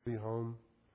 home.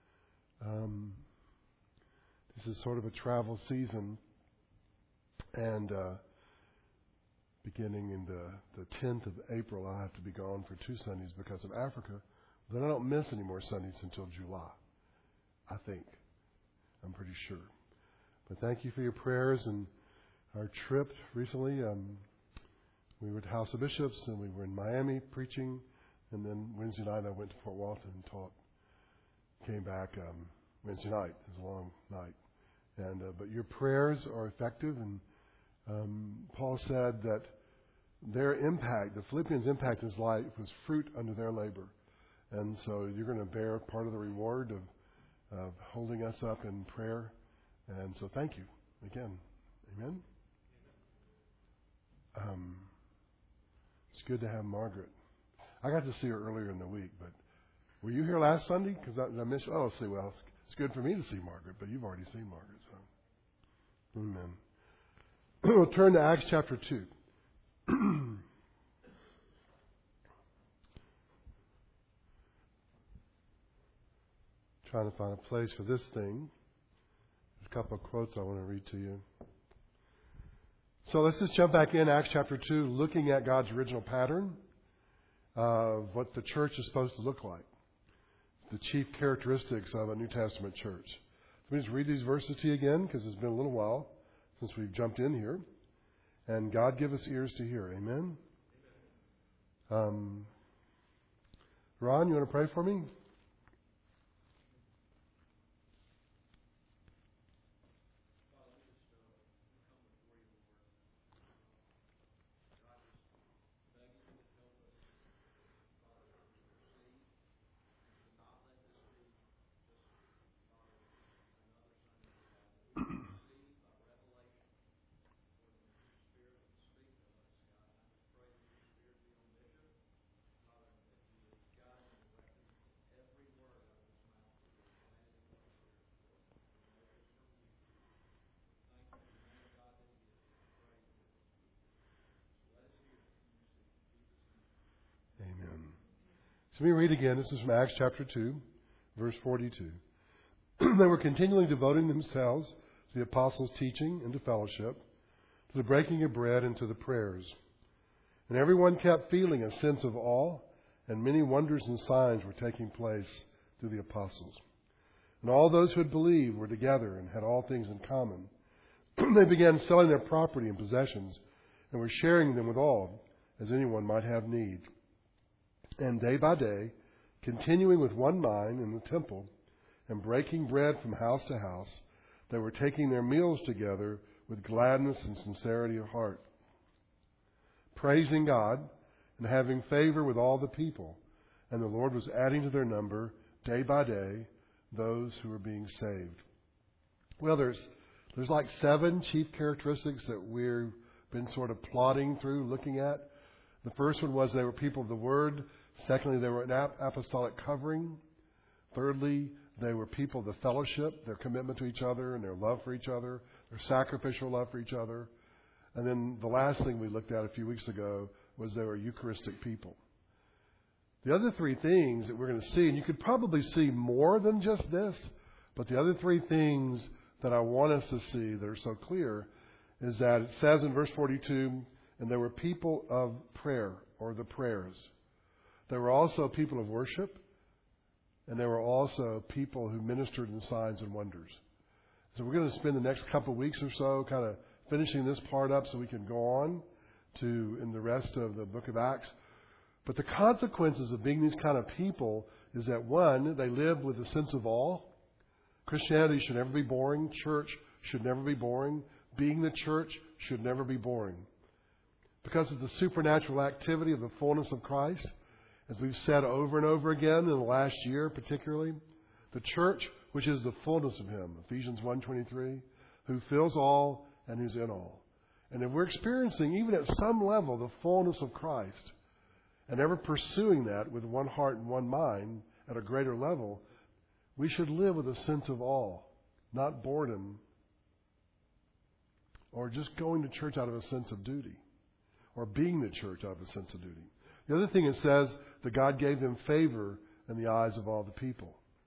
This is sort of a travel season, and beginning in the 10th of April, I have to be gone for 2 Sundays because of Africa. Then I don't miss any more Sundays until July, I think. I'm pretty sure. But thank you for your prayers and our trip recently. We were at House of Bishops, and we were in Miami preaching, and then Wednesday night I went to Fort Walton and taught. Came back Wednesday night. It was a long night. And but your prayers are effective, and Paul said that their impact, the Philippians' impact in his life, was fruit under their labor. And so you're going to bear part of the reward of holding us up in prayer. And so thank you again. Amen? It's good to have Margaret. I got to see her earlier in the week, but were you here last Sunday? Because I missed. Oh, see, well, it's good for me to see Margaret, but you've already seen Margaret, so amen. We'll turn to Acts chapter 2. Trying to find a place for this thing. There's a couple of quotes I want to read to you. So let's just jump back in Acts chapter 2, looking at God's original pattern of what the church is supposed to look like. The chief characteristics of a New Testament church. Let me just read these verses to you again, because it's been a little while since we've jumped in here. And God give us ears to hear. Amen? Ron, you want to pray for me? So let me read again. This is from Acts chapter 2, verse 42. They were continually devoting themselves to the apostles' teaching and to fellowship, to the breaking of bread and to the prayers. And everyone kept feeling a sense of awe, and many wonders and signs were taking place through the apostles. And all those who had believed were together and had all things in common. They began selling their property and possessions and were sharing them with all, as anyone might have need. And day by day, continuing with one mind in the temple and breaking bread from house to house, they were taking their meals together with gladness and sincerity of heart, praising God and having favor with all the people. And the Lord was adding to their number day by day those who were being saved. Well, there's like 7 chief characteristics that we've been sort of plodding through, looking at. The first one was they were people of the Word. Secondly, they were an apostolic covering. Thirdly, they were people of the fellowship, their commitment to each other and their love for each other, their sacrificial love for each other. And then the last thing we looked at a few weeks ago was they were Eucharistic people. The other 3 things that we're going to see, and you could probably see more than just this, but the other 3 things that I want us to see that are so clear is that it says in verse 42, and they were people of prayer, or the prayers. There were also people of worship, and there were also people who ministered in signs and wonders. So we're going to spend the next couple of weeks or so kind of finishing this part up so we can go on to in the rest of the book of Acts. But the consequences of being these kind of people is that, one, they live with a sense of awe. Christianity should never be boring. Church should never be boring. Being the church should never be boring. Because of the supernatural activity of the fullness of Christ, as we've said over and over again in the last year particularly, the church, which is the fullness of Him, Ephesians 1:23, who fills all and who's in all. And if we're experiencing, even at some level, the fullness of Christ, and ever pursuing that with one heart and one mind at a greater level, we should live with a sense of awe, not boredom, or just going to church out of a sense of duty, or being the church out of a sense of duty. The other thing it says that God gave them favor in the eyes of all the people.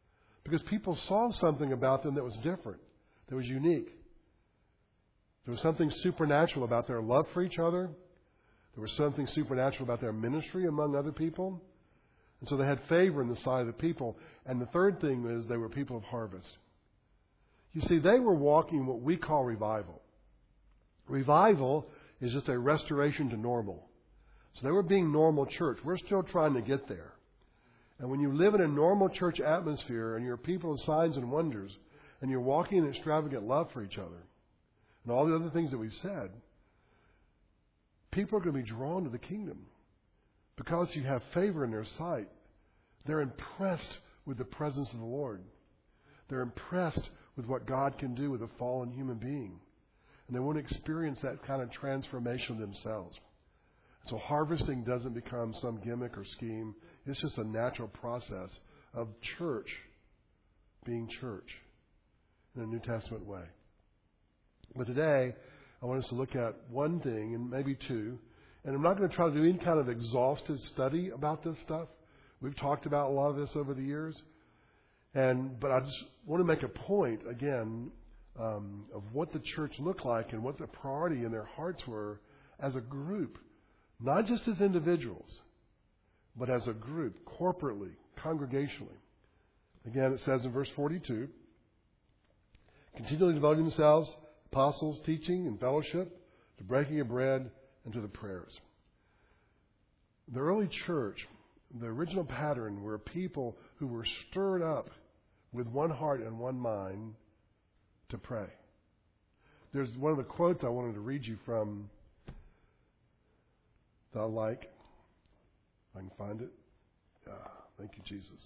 Because people saw something about them that was different, that was unique. There was something supernatural about their love for each other. There was something supernatural about their ministry among other people. And so they had favor in the sight of the people. And the third thing is they were people of harvest. You see, they were walking what we call revival. Revival is just a restoration to normal. So they were being normal church. We're still trying to get there. And when you live in a normal church atmosphere and you're people of signs and wonders and you're walking in extravagant love for each other and all the other things that we said, people are going to be drawn to the kingdom because you have favor in their sight. They're impressed with the presence of the Lord. They're impressed with what God can do with a fallen human being. And they want to experience that kind of transformation themselves. So harvesting doesn't become some gimmick or scheme. It's just a natural process of church being church in a New Testament way. But today, I want us to look at one thing and maybe two. And I'm not going to try to do any kind of exhaustive study about this stuff. We've talked about a lot of this over the years. But I just want to make a point, again, of what the church looked like and what the priority in their hearts were as a group. Not just as individuals, but as a group, corporately, congregationally. Again, it says in verse 42, continually devoting themselves, apostles, teaching and fellowship, to breaking of bread, and to the prayers. The early church, the original pattern, were people who were stirred up with one heart and one mind to pray. There's one of the quotes I wanted to read you from that I like. If I can find it. Thank you, Jesus.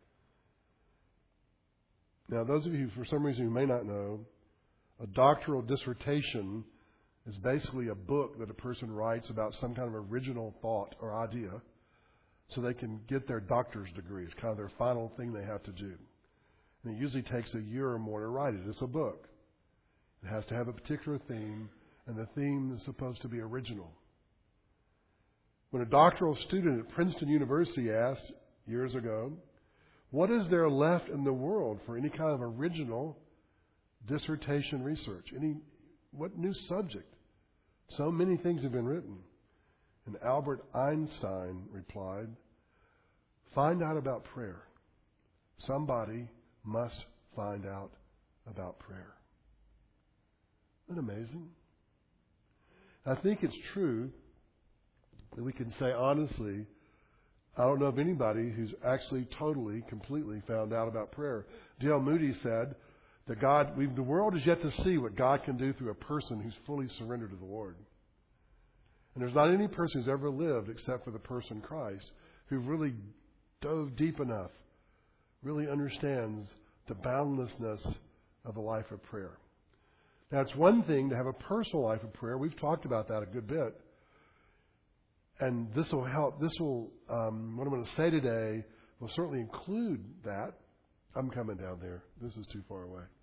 Now, those of you who, for some reason, who may not know, a doctoral dissertation is basically a book that a person writes about some kind of original thought or idea so they can get their doctor's degree. It's kind of their final thing they have to do. And it usually takes a year or more to write it. It's a book. It has to have a particular theme, and the theme is supposed to be original. When a doctoral student at Princeton University asked years ago, what is there left in the world for any kind of original dissertation research? What new subject? So many things have been written. And Albert Einstein replied, find out about prayer. Somebody must find out about prayer. Isn't that amazing? I think it's true that we can say honestly, I don't know of anybody who's actually totally, completely found out about prayer. D.L. Moody said that the world is yet to see what God can do through a person who's fully surrendered to the Lord. And there's not any person who's ever lived except for the person Christ who really dove deep enough, really understands the boundlessness of a life of prayer. Now, it's one thing to have a personal life of prayer. We've talked about that a good bit. And this will help. What I'm going to say today will certainly include that. I'm coming down there. This is too far away.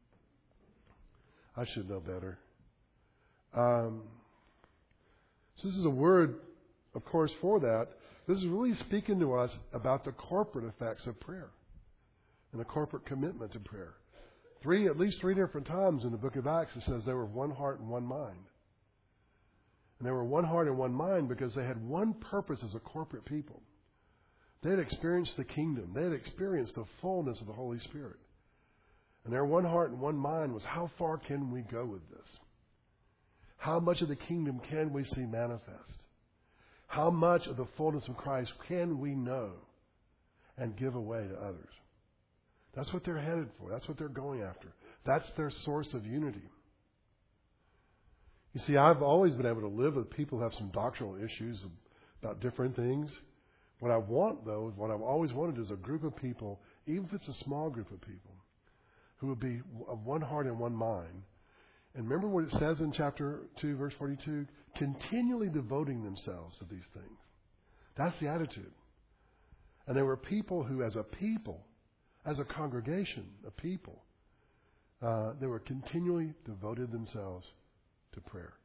I should know better. So this is a word, of course, for that. This is really speaking to us about the corporate effects of prayer and the corporate commitment to prayer. At least three different times in the book of Acts it says they were of one heart and one mind. And they were one heart and one mind because they had one purpose as a corporate people. They had experienced the kingdom. They had experienced the fullness of the Holy Spirit. And their one heart and one mind was, how far can we go with this? How much of the kingdom can we see manifest? How much of the fullness of Christ can we know and give away to others? That's what they're headed for. That's what they're going after. That's their source of unity. You see, I've always been able to live with people who have some doctrinal issues about different things. What I want, though, what I've always wanted is a group of people, even if it's a small group of people, who will be of one heart and one mind. And remember what it says in chapter 2, verse 42? Continually devoting themselves to these things. That's the attitude. And there were people who, as a a congregation, a people, they were continually devoted themselves to prayer.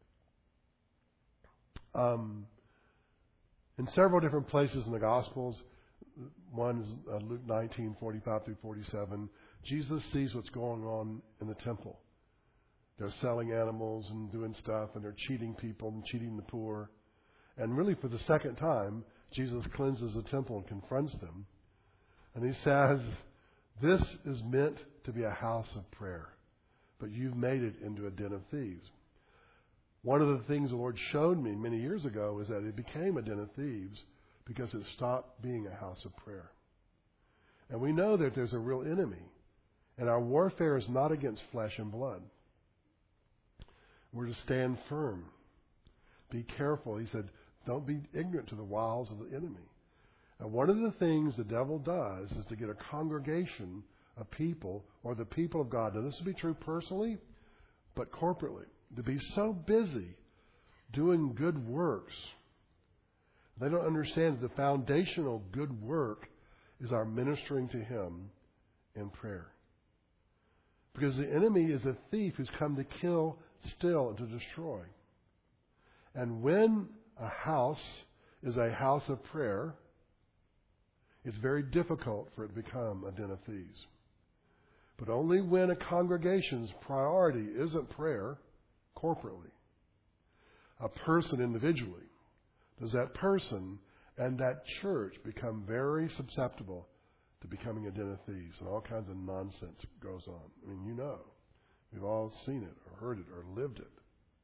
In several different places in the Gospels, One is Luke 19:45 through 47. Jesus sees what's going on in the temple. They're selling animals and doing stuff, and they're cheating people and cheating the poor. And really, for the second time, Jesus cleanses the temple and confronts them. And he says, this is meant to be a house of prayer, but you've made it into a den of thieves. One of the things the Lord showed me many years ago is that it became a den of thieves because it stopped being a house of prayer. And we know that there's a real enemy, and our warfare is not against flesh and blood. We're to stand firm. Be careful. He said, don't be ignorant to the wiles of the enemy. And one of the things the devil does is to get a congregation of people, or the people of God. Now, this will be true personally, but corporately. To be so busy doing good works, they don't understand that the foundational good work is our ministering to Him in prayer. Because the enemy is a thief who's come to kill, steal, and to destroy. And when a house is a house of prayer, it's very difficult for it to become a den of thieves. But only when a congregation's priority isn't prayer, corporately, a person individually, does that person and that church become very susceptible to becoming a den of thieves, and all kinds of nonsense goes on. I mean, you know. We've all seen it or heard it or lived it.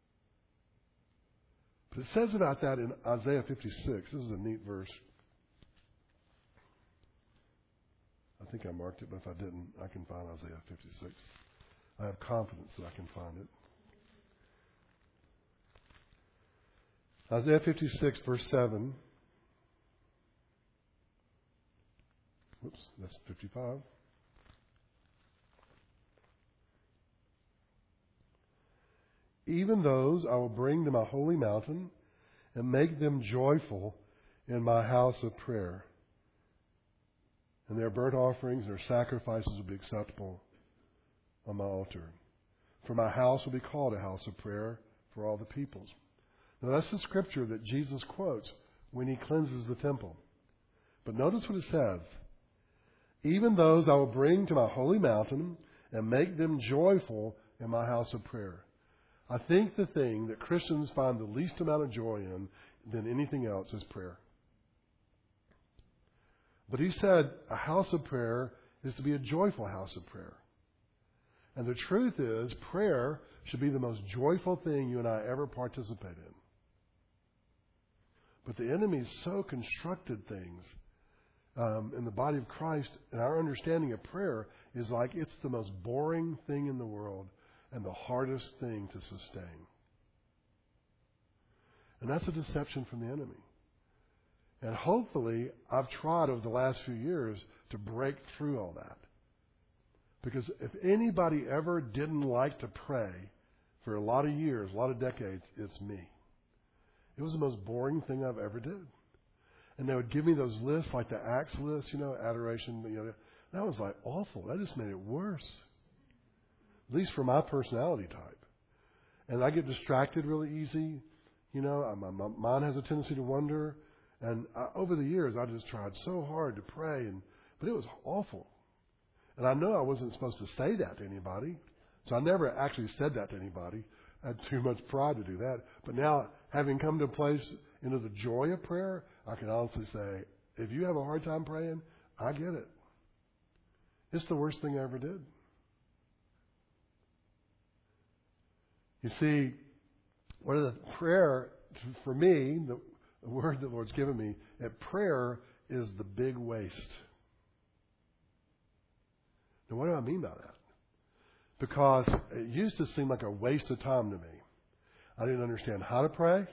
But it says about that in Isaiah 56. This is a neat verse. I think I marked it, but if I didn't, I can find Isaiah 56. I have confidence that I can find it. Isaiah 56, verse 7. Whoops, that's 55. Even those I will bring to my holy mountain and make them joyful in my house of prayer. And their burnt offerings, their sacrifices will be acceptable on my altar. For my house will be called a house of prayer for all the peoples. Now that's the scripture that Jesus quotes when He cleanses the temple. But notice what it says. Even those I will bring to my holy mountain and make them joyful in my house of prayer. I think the thing that Christians find the least amount of joy in than anything else is prayer. But He said a house of prayer is to be a joyful house of prayer. And the truth is, prayer should be the most joyful thing you and I ever participate in. But the enemy so constructed things in the body of Christ, and our understanding of prayer is like it's the most boring thing in the world and the hardest thing to sustain. And that's a deception from the enemy. And hopefully, I've tried over the last few years to break through all that. Because if anybody ever didn't like to pray for a lot of years, a lot of decades, it's me. It was the most boring thing I've ever did. And they would give me those lists, like the Acts list, adoration, that was like awful. That just made it worse. At least for my personality type. And I get distracted really easy. My mind has a tendency to wander. And over the years, I just tried so hard to pray, but it was awful. And I know I wasn't supposed to say that to anybody, so I never actually said that to anybody. I had too much pride to do that. But now, having come to a place into the joy of prayer, I can honestly say, if you have a hard time praying, I get it. It's the worst thing I ever did. You see, one of the prayer, for me, the word the Lord's given me, that prayer is the big waste. Now, what do I mean by that? Because it used to seem like a waste of time to me. I didn't understand how to pray.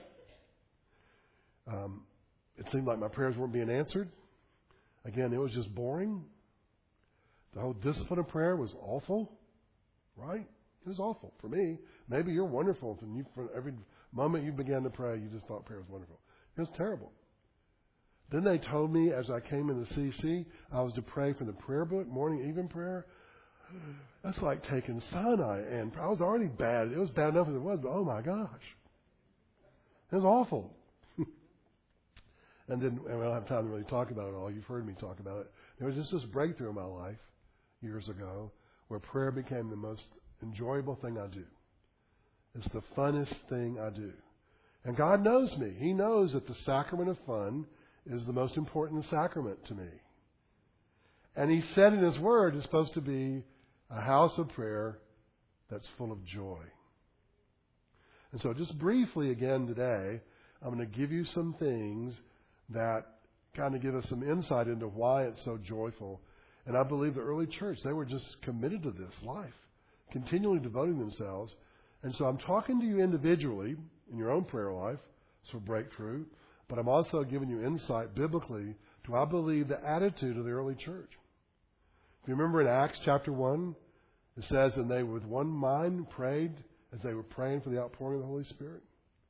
It seemed like my prayers weren't being answered. Again, it was just boring. The whole discipline of prayer was awful, right? It was awful for me. Maybe you're wonderful. And from every moment you began to pray, you just thought prayer was wonderful. It was terrible. Then they told me as I came into CC, I was to pray from the prayer book, morning, evening prayer. That's like taking Sinai, and I was already bad. It was bad enough as it was, but oh my gosh. It was awful. And I don't have time to really talk about it all. You've heard me talk about it. There was just this breakthrough in my life years ago where prayer became the most enjoyable thing I do. It's the funnest thing I do. And God knows me. He knows that the sacrament of fun is the most important sacrament to me. And He said in His Word it's supposed to be a house of prayer that's full of joy. And so just briefly again today, I'm going to give you some things that kind of give us some insight into why it's so joyful. And I believe the early church, they were just committed to this life, continually devoting themselves. And so I'm talking to you individually in your own prayer life, so breakthrough, but I'm also giving you insight biblically to, I believe, the attitude of the early church. If you remember in Acts chapter 1, it says, and they with one mind prayed as they were praying for the outpouring of the Holy Spirit.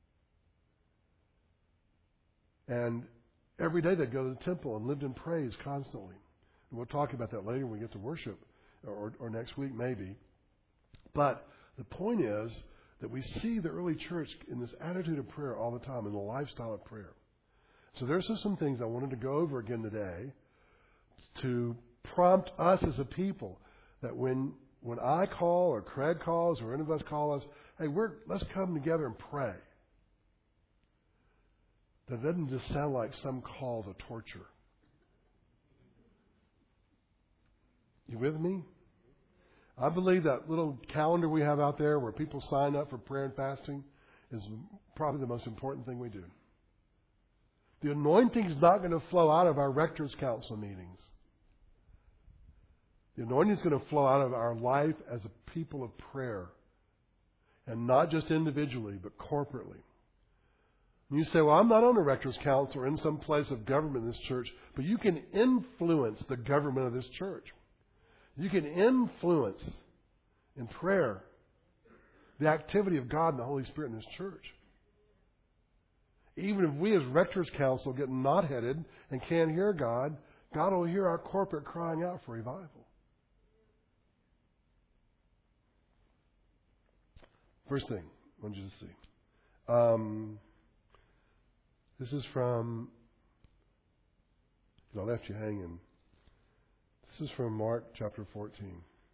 And every day they'd go to the temple and lived in praise constantly. And we'll talk about that later when we get to worship, or next week maybe. But the point is that we see the early church in this attitude of prayer all the time, in the lifestyle of prayer. So there's just some things I wanted to go over again today to prompt us as a people that when I call or Craig calls or any of us call us, hey, let's come together and pray. That doesn't just sound like some call to torture. You with me? I believe that little calendar we have out there where people sign up for prayer and fasting is probably the most important thing we do. The anointing is not going to flow out of our rector's council meetings. The anointing is going to flow out of our life as a people of prayer. And not just individually, but corporately. And you say, well, I'm not on a rector's council or in some place of government in this church, but you can influence the government of this church. You can influence in prayer the activity of God and the Holy Spirit in this church. Even if we as rector's council get knot-headed and can't hear God, God will hear our corporate crying out for revival. First thing I want you to see. This is from, I left you hanging. This is from Mark chapter 14.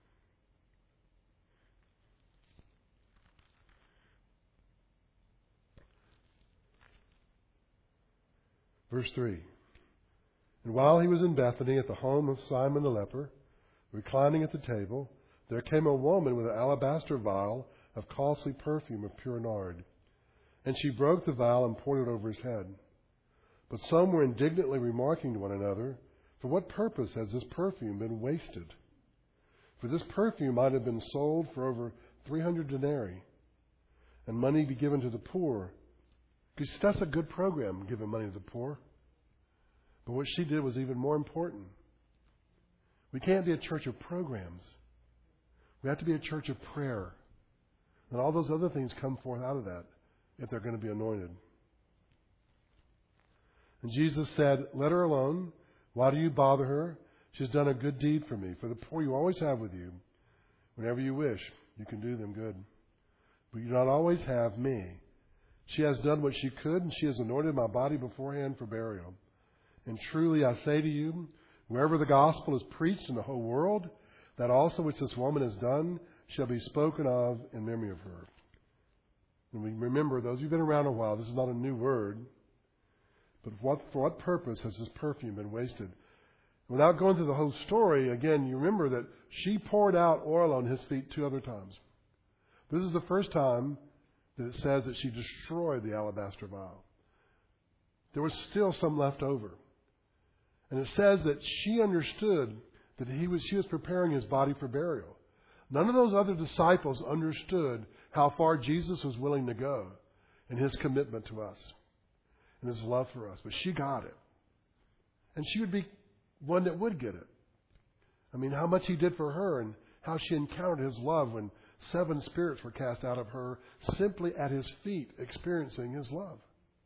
Verse 3. And while he was in Bethany at the home of Simon the leper, reclining at the table, there came a woman with an alabaster vial of costly perfume of pure nard. And she broke the vial and poured it over his head. But some were indignantly remarking to one another, for what purpose has this perfume been wasted? For this perfume might have been sold for over 300 denarii, and money be given to the poor. Because that's a good program, giving money to the poor. But what she did was even more important. We can't be a church of programs. We have to be a church of prayer. And all those other things come forth out of that if they're going to be anointed. And Jesus said, let her alone. Why do you bother her? She's done a good deed for me. For the poor you always have with you. Whenever you wish, you can do them good. But you do not always have me. She has done what she could, and she has anointed my body beforehand for burial. And truly I say to you, wherever the gospel is preached in the whole world, that also which this woman has done shall be spoken of in memory of her. And we remember, those who've been around a while, this is not a new word. But for what purpose has this perfume been wasted? Without going through the whole story, again, you remember that she poured out oil on his feet 2 other times. This is the first time that it says that she destroyed the alabaster vial. There was still some left over. And it says that she understood that she was preparing his body for burial. None of those other disciples understood how far Jesus was willing to go in his commitment to us and his love for us. But she got it. And she would be one that would get it. I mean, how much he did for her and how she encountered his love when 7 spirits were cast out of her simply at his feet, experiencing his love.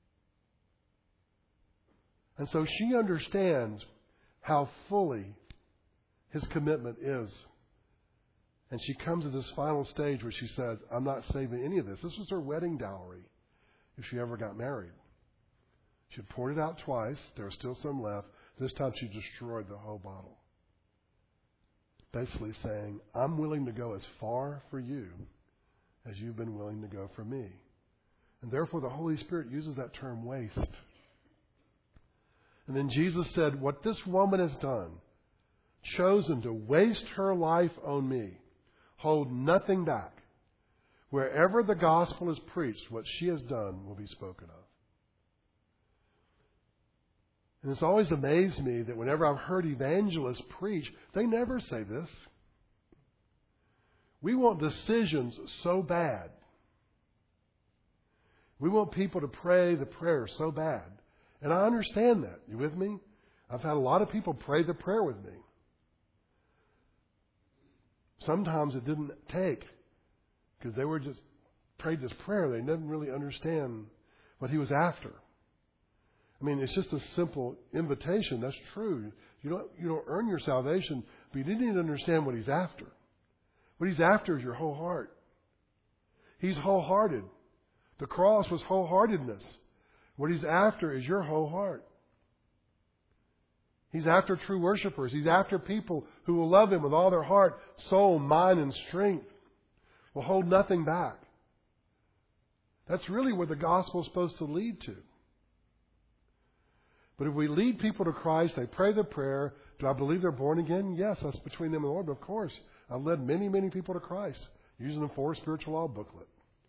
And so she understands how fully his commitment is. And she comes to this final stage where she says, I'm not saving any of this. This was her wedding dowry if she ever got married. She had poured it out twice. There was still some left. This time she destroyed the whole bottle. Basically saying, I'm willing to go as far for you as you've been willing to go for me. And therefore the Holy Spirit uses that term waste. And then Jesus said, what this woman has done, chosen to waste her life on me, hold nothing back. Wherever the gospel is preached, what she has done will be spoken of. And it's always amazed me that whenever I've heard evangelists preach, they never say this. We want decisions so bad. We want people to pray the prayer so bad. And I understand that. You with me? I've had a lot of people pray the prayer with me. Sometimes it didn't take because they were just prayed this prayer. They didn't really understand what he was after. I mean, it's just a simple invitation. That's true. You don't earn your salvation, but you didn't even understand what he's after. What he's after is your whole heart. He's wholehearted. The cross was wholeheartedness. What he's after is your whole heart. He's after true worshipers. He's after people who will love him with all their heart, soul, mind, and strength. Will hold nothing back. That's really where the gospel is supposed to lead to. But if we lead people to Christ, they pray the prayer, do I believe they're born again? Yes, that's between them and the Lord. But of course, I've led many, many people to Christ using the 4 Spiritual Law booklet.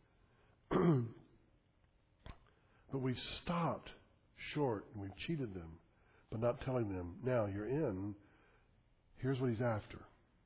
But we've stopped short and we've cheated them by not telling them, now you're in, here's what he's after.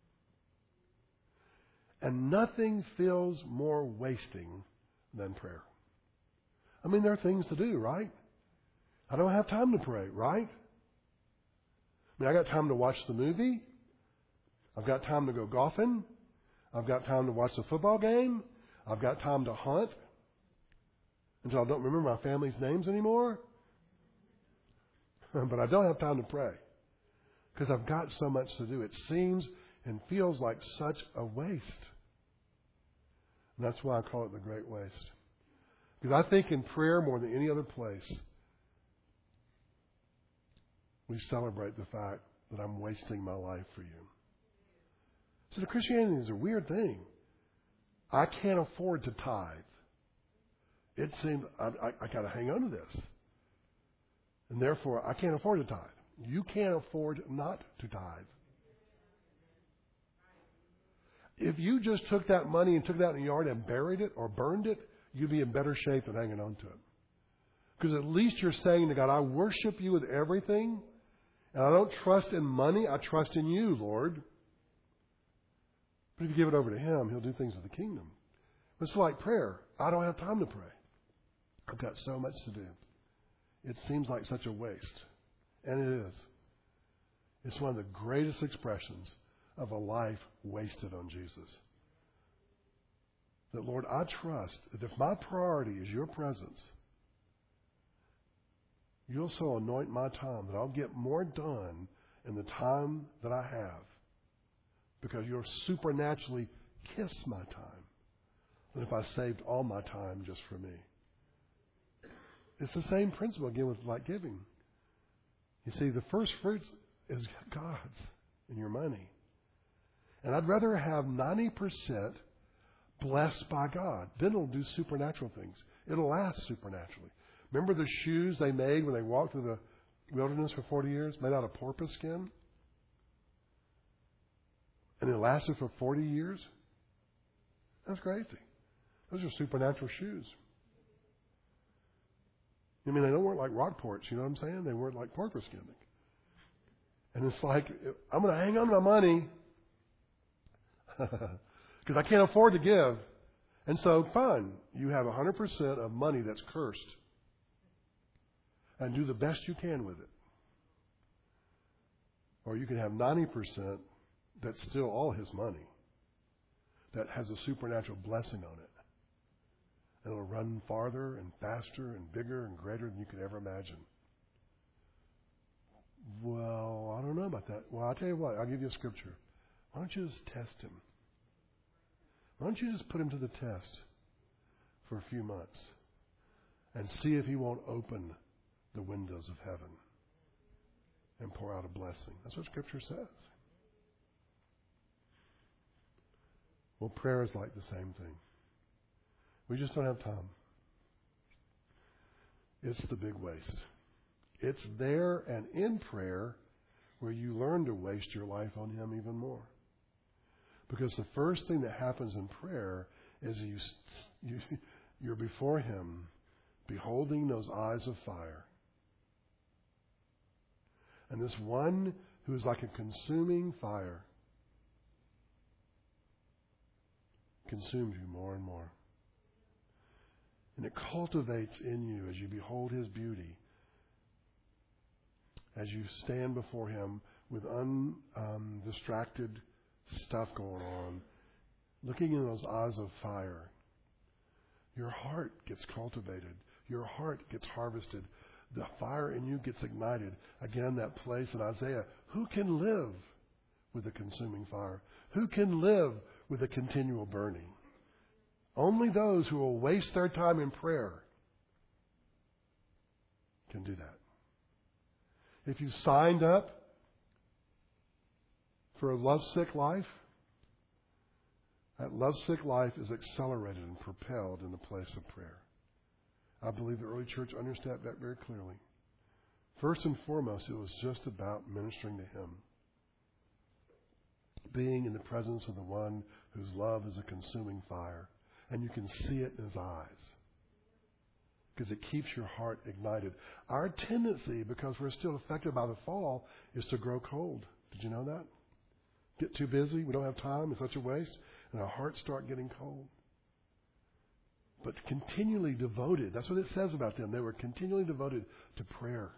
And nothing feels more wasting than prayer. I mean, there are things to do, right? I don't have time to pray, right? I mean, I got time to watch the movie. I've got time to go golfing. I've got time to watch the football game. I've got time to hunt until I don't remember my family's names anymore. But I don't have time to pray because I've got so much to do. It seems and feels like such a waste. And that's why I call it the great waste. Because I think in prayer more than any other place, we celebrate the fact that I'm wasting my life for you. So the Christianity is a weird thing. I can't afford to tithe. It seems I got to hang on to this. And therefore, I can't afford to tithe. You can't afford not to tithe. If you just took that money and took it out in the yard and buried it or burned it, you'd be in better shape than hanging on to it. Because at least you're saying to God, I worship you with everything. And I don't trust in money. I trust in you, Lord. But if you give it over to him, he'll do things of the kingdom. It's like prayer. I don't have time to pray. I've got so much to do. It seems like such a waste. And it is. It's one of the greatest expressions of a life wasted on Jesus. That, Lord, I trust that if my priority is your presence, you'll so anoint my time that I'll get more done in the time that I have because you'll supernaturally kiss my time than if I saved all my time just for me. It's the same principle again with like giving. You see, the first fruits is God's and your money. And I'd rather have 90% blessed by God. Then it'll do supernatural things. It'll last supernaturally. Remember the shoes they made when they walked through the wilderness for 40 years, made out of porpoise skin? And it lasted for 40 years? That's crazy. Those are supernatural shoes. I mean, they don't work like Rockports, you know what I'm saying? They work like porpoise skin. And it's like, I'm going to hang on to my money because I can't afford to give. And so, fine, you have 100% of money that's cursed. And do the best you can with it. Or you can have 90% that's still all his money. That has a supernatural blessing on it. And it'll run farther and faster and bigger and greater than you could ever imagine. Well, I don't know about that. Well, I'll tell you what. I'll give you a scripture. Why don't you just test him? Why don't you just put him to the test for a few months and see if he won't open the windows of heaven and pour out a blessing. That's what Scripture says. Well, prayer is like the same thing. We just don't have time. It's the big waste. It's there and in prayer where you learn to waste your life on Him even more. Because the first thing that happens in prayer is you're before Him, beholding those eyes of fire. And this one who is like a consuming fire consumes you more and more. And it cultivates in you as you behold His beauty, as you stand before Him with undistracted stuff going on, looking in those eyes of fire. Your heart gets cultivated. Your heart gets harvested. The fire in you gets ignited. Again, that place in Isaiah. Who can live with a consuming fire? Who can live with a continual burning? Only those who will waste their time in prayer can do that. If you signed up for a lovesick life, that lovesick life is accelerated and propelled in the place of prayer. I believe the early church understood that very clearly. First and foremost, it was just about ministering to Him. Being in the presence of the one whose love is a consuming fire. And you can see it in His eyes. Because it keeps your heart ignited. Our tendency, because we're still affected by the fall, is to grow cold. Did you know that? Get too busy. We don't have time. It's such a waste. And our hearts start getting cold. But continually devoted. That's what it says about them. They were continually devoted to prayer.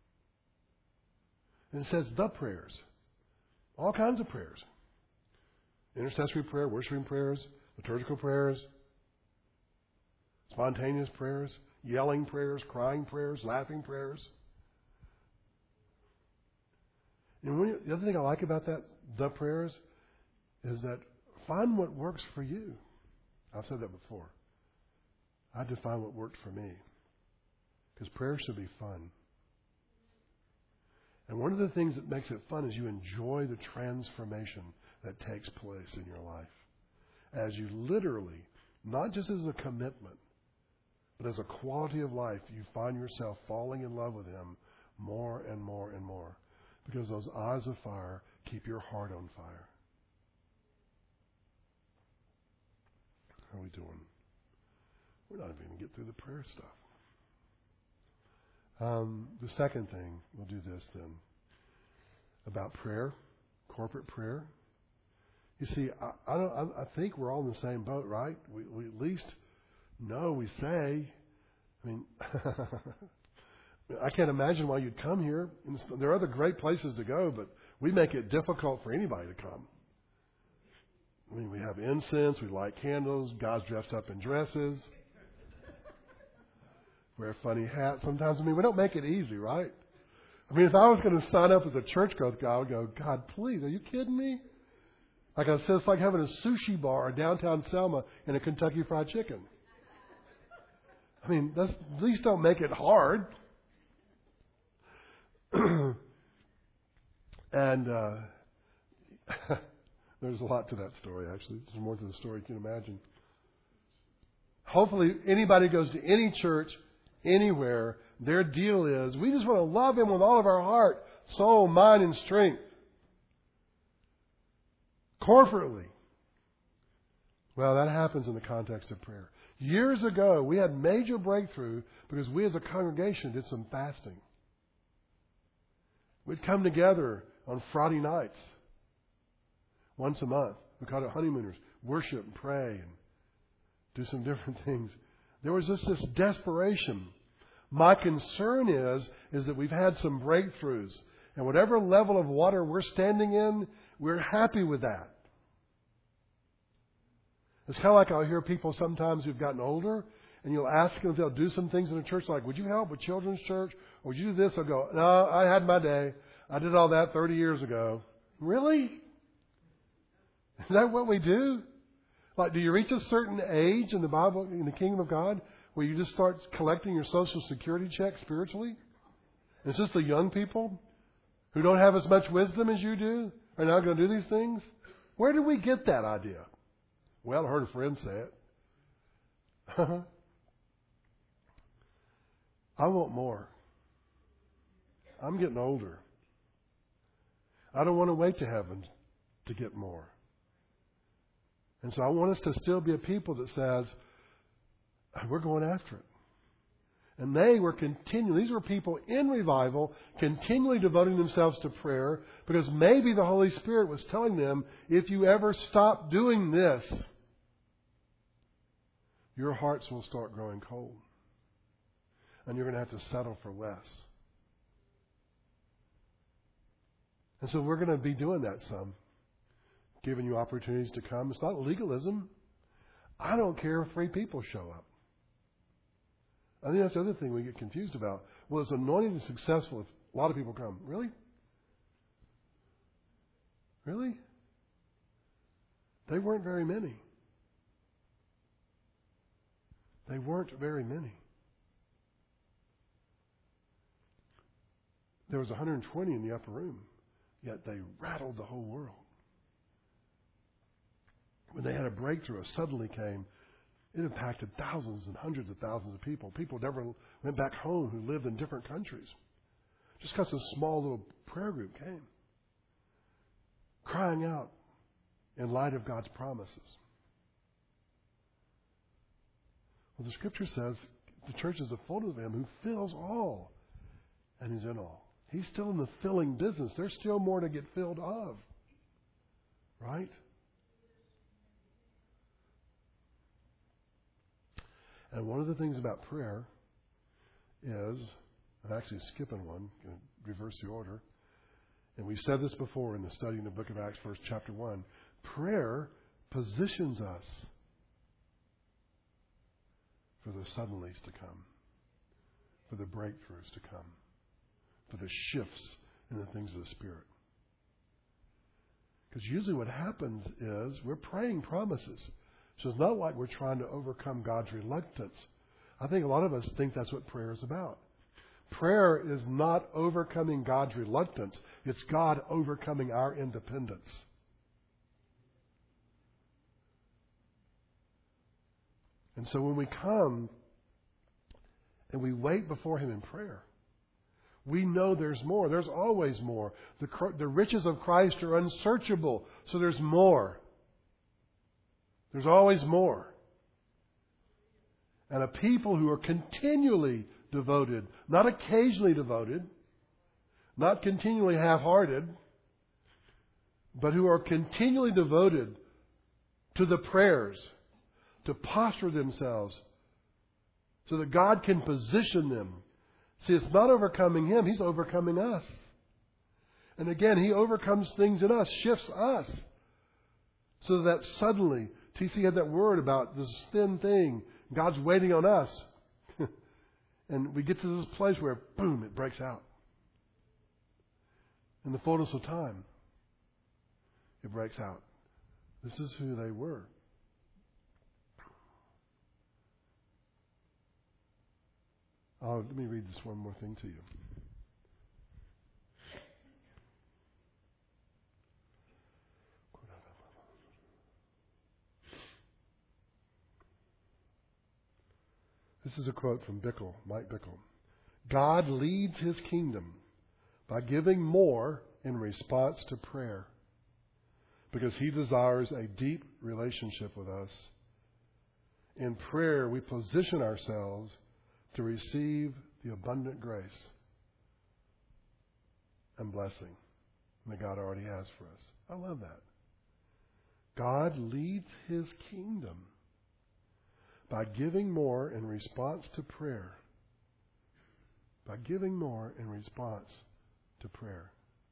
And it says the prayers. All kinds of prayers. Intercessory prayer, worshiping prayers, liturgical prayers, spontaneous prayers, yelling prayers, crying prayers, laughing prayers. And the other thing I like about that, the prayers, is that find what works for you. I've said that before. I define what worked for me. Because prayer should be fun. And one of the things that makes it fun is you enjoy the transformation that takes place in your life. As you literally, not just as a commitment, but as a quality of life, you find yourself falling in love with Him more and more and more. Because those eyes of fire keep your heart on fire. How are we doing? We're not even going to get through the prayer stuff. The second thing, we'll do this then, about prayer, corporate prayer. You see, I think we're all in the same boat, right? We at least know, we say. I mean, I can't imagine why you'd come here. There are other great places to go, but we make it difficult for anybody to come. I mean, we have incense, we light candles, guys dressed up in dresses, wear funny hats sometimes. I mean, we don't make it easy, right? I mean, if I was going to sign up as a church growth guy, I would go, God, please, are you kidding me? Like I said, it's like having a sushi bar in downtown Selma and a Kentucky Fried Chicken. I mean, at least don't make it hard. And there's a lot to that story, actually. There's more to the story you can imagine. Hopefully, anybody goes to any church, anywhere, their deal is, we just want to love Him with all of our heart, soul, mind, and strength. Corporately. Well, that happens in the context of prayer. Years ago, we had major breakthrough because we as a congregation did some fasting. We'd come together on Friday nights, once a month. We called it honeymooners. Worship and pray and do some different things. There was just this desperation. My concern is that we've had some breakthroughs. And whatever level of water we're standing in, we're happy with that. It's kind of like I'll hear people sometimes who've gotten older, and you'll ask them if they'll do some things in the church, like, would you help with children's church? Or would you do this? They'll go, no, I had my day. I did all that 30 years ago. Really? Is that what we do? Like, do you reach a certain age in the Bible, in the kingdom of God, where you just start collecting your Social Security check spiritually? It's just the young people who don't have as much wisdom as you do are now going to do these things. Where did we get that idea? Well, I heard a friend say it. I want more. I'm getting older. I don't want to wait to heaven to get more. And so I want us to still be a people that says, we're going after it. And these were people in revival, continually devoting themselves to prayer, because maybe the Holy Spirit was telling them, if you ever stop doing this, your hearts will start growing cold. And you're going to have to settle for less. And so we're going to be doing that some. Giving you opportunities to come. It's not legalism. I don't care if 3 people show up. I think that's the other thing we get confused about. Well, it's anointed and successful if a lot of people come. Really? Really? They weren't very many. They weren't very many. There was 120 in the upper room, yet they rattled the whole world. When they had a breakthrough, it suddenly came. It impacted thousands and hundreds of thousands of people. People never went back home who lived in different countries. Just because a small little prayer group came. Crying out in light of God's promises. Well, the Scripture says the church is the fullness of Him who fills all. And He's in all. He's still in the filling business. There's still more to get filled of. Right? And one of the things about prayer is, I'm actually skipping one, going to reverse the order. And we said this before in the study in the book of Acts, chapter 1. Prayer positions us for the suddenlies to come, for the breakthroughs to come, for the shifts in the things of the Spirit. Because usually what happens is we're praying promises. So it's not like we're trying to overcome God's reluctance. I think a lot of us think that's what prayer is about. Prayer is not overcoming God's reluctance. It's God overcoming our independence. And so when we come and we wait before Him in prayer, we know there's more. There's always more. The riches of Christ are unsearchable, so there's more. There's always more. And a people who are continually devoted, not occasionally devoted, not continually half-hearted, but who are continually devoted to the prayers, to posture themselves so that God can position them. See, it's not overcoming Him, He's overcoming us. And again, He overcomes things in us, shifts us, so that suddenly, TC had that word about this thin thing. God's waiting on us. And we get to this place where, boom, it breaks out. In the fullness of time, it breaks out. This is who they were. Let me read this one more thing to you. This is a quote from Bickle, Mike Bickle. God leads His kingdom by giving more in response to prayer, because He desires a deep relationship with us. In prayer, we position ourselves to receive the abundant grace and blessing that God already has for us. I love that. God leads His kingdom by giving more in response to prayer. By giving more in response to prayer.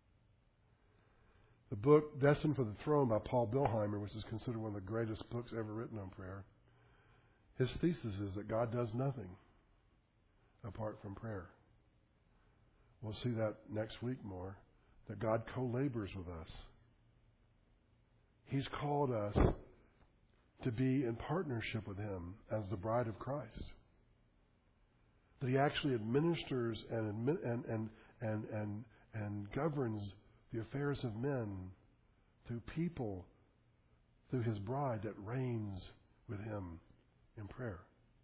The book Destined for the Throne by Paul Bilheimer, which is considered one of the greatest books ever written on prayer, his thesis is that God does nothing apart from prayer. We'll see that next week more, that God co-labors with us. He's called us to be in partnership with Him as the bride of Christ. That He actually administers and and governs the affairs of men through people, through His bride that reigns with Him in prayer.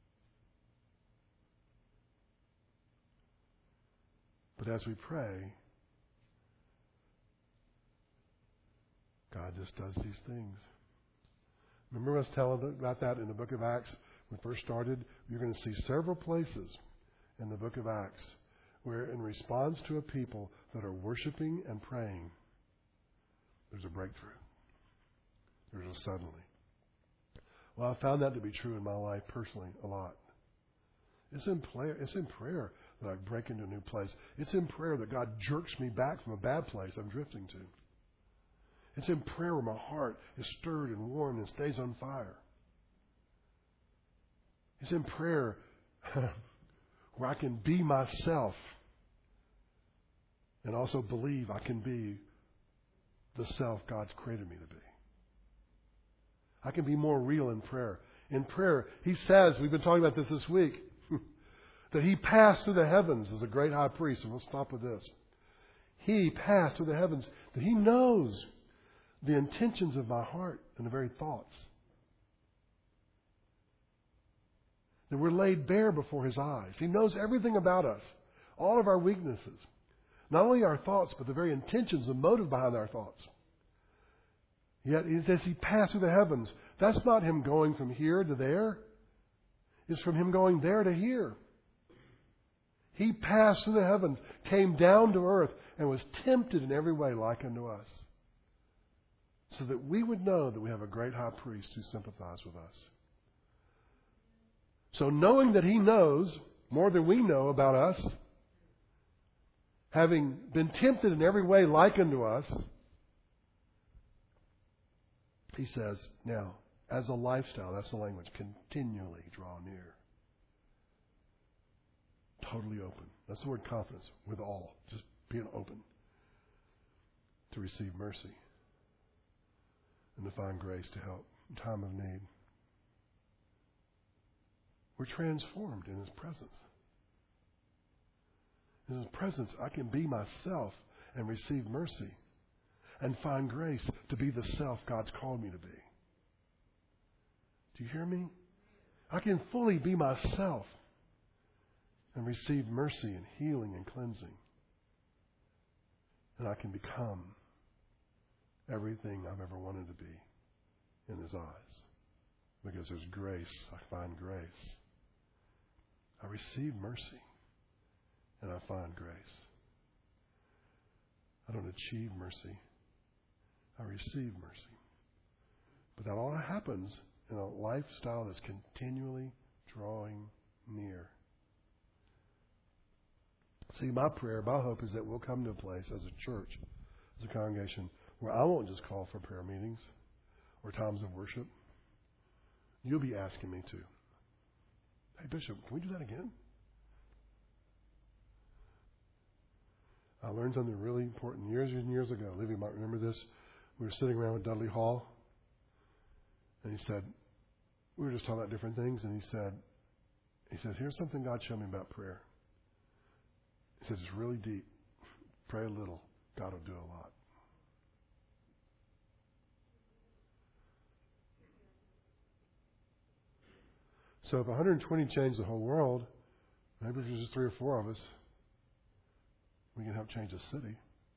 But as we pray, God just does these things. Remember us telling about that in the book of Acts when we first started? You're going to see several places in the book of Acts where in response to a people that are worshiping and praying, there's a breakthrough. There's a suddenly. Well, I found that to be true in my life personally a lot. It's in prayer that I break into a new place. It's in prayer that God jerks me back from a bad place I'm drifting to. It's in prayer where my heart is stirred and warmed and stays on fire. It's in prayer where I can be myself and also believe I can be the self God's created me to be. I can be more real in prayer. In prayer, He says, we've been talking about this week, that He passed through the heavens as a great high priest. And we'll stop with this. He passed through the heavens, that He knows the intentions of my heart and the very thoughts. That we're laid bare before His eyes. He knows everything about us, all of our weaknesses. Not only our thoughts, but the very intentions, the motive behind our thoughts. Yet He says He passed through the heavens. That's not Him going from here to there. It's from Him going there to here. He passed through the heavens, came down to earth, and was tempted in every way like unto us. So that we would know that we have a great high priest who sympathizes with us. So knowing that He knows more than we know about us, having been tempted in every way like unto us, He says, now, as a lifestyle, that's the language, continually draw near. Totally open. That's the word confidence, with all. Just being open to receive mercy and to find grace to help in time of need. We're transformed in His presence. In His presence, I can be myself and receive mercy and find grace to be the self God's called me to be. Do you hear me? I can fully be myself and receive mercy and healing and cleansing. And I can become everything I've ever wanted to be in His eyes. Because there's grace. I find grace. I receive mercy. And I find grace. I don't achieve mercy. I receive mercy. But that all happens in a lifestyle that's continually drawing near. See, my prayer, my hope is that we'll come to a place as a church, as a congregation, where I won't just call for prayer meetings or times of worship. You'll be asking me to. Hey, Bishop, can we do that again? I learned something really important years and years ago. Livy might remember this. We were sitting around with Dudley Hall, and he said, we were just talking about different things, and he said, here's something God showed me about prayer. He says, it's really deep. Pray a little. God will do a lot. So if 120 changed the whole world, maybe if there's just 3 or 4 of us, we can help change a city.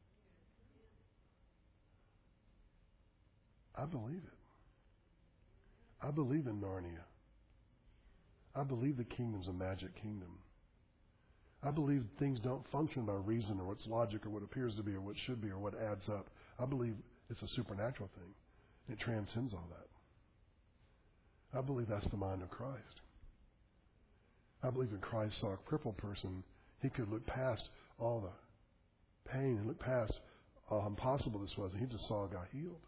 I believe it. I believe in Narnia. I believe the kingdom's a magic kingdom. I believe things don't function by reason or what's logic or what appears to be or what should be or what adds up. I believe it's a supernatural thing. It transcends all that. I believe that's the mind of Christ. I believe when Christ saw a crippled person, He could look past all the pain and look past how impossible this was, and He just saw a guy healed.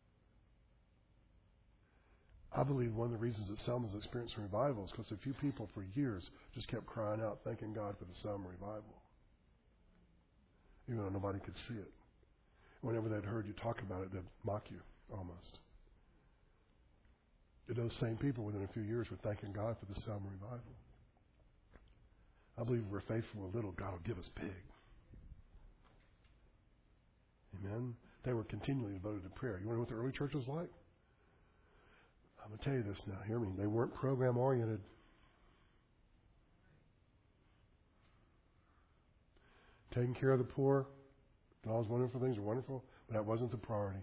I believe one of the reasons that Selma's experienced revival is because a few people for years just kept crying out, thanking God for the Selma revival. Even though nobody could see it. Whenever they'd heard you talk about it, they'd mock you almost. And those same people within a few years were thanking God for the Selma revival. I believe if we're faithful a little, God will give us big. Amen. They were continually devoted to prayer. You want to know what the early church was like? I'm going to tell you this now. Hear me. They weren't program oriented. Taking care of the poor, all those wonderful things are wonderful, but that wasn't the priority.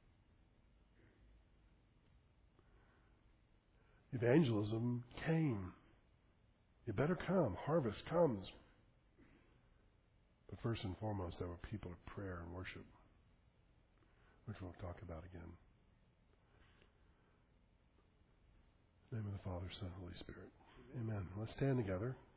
Evangelism came. It better come. Harvest comes. But first and foremost, there were people of prayer and worship, which we'll talk about again. In the name of the Father, Son, and Holy Spirit. Amen. Let's stand together.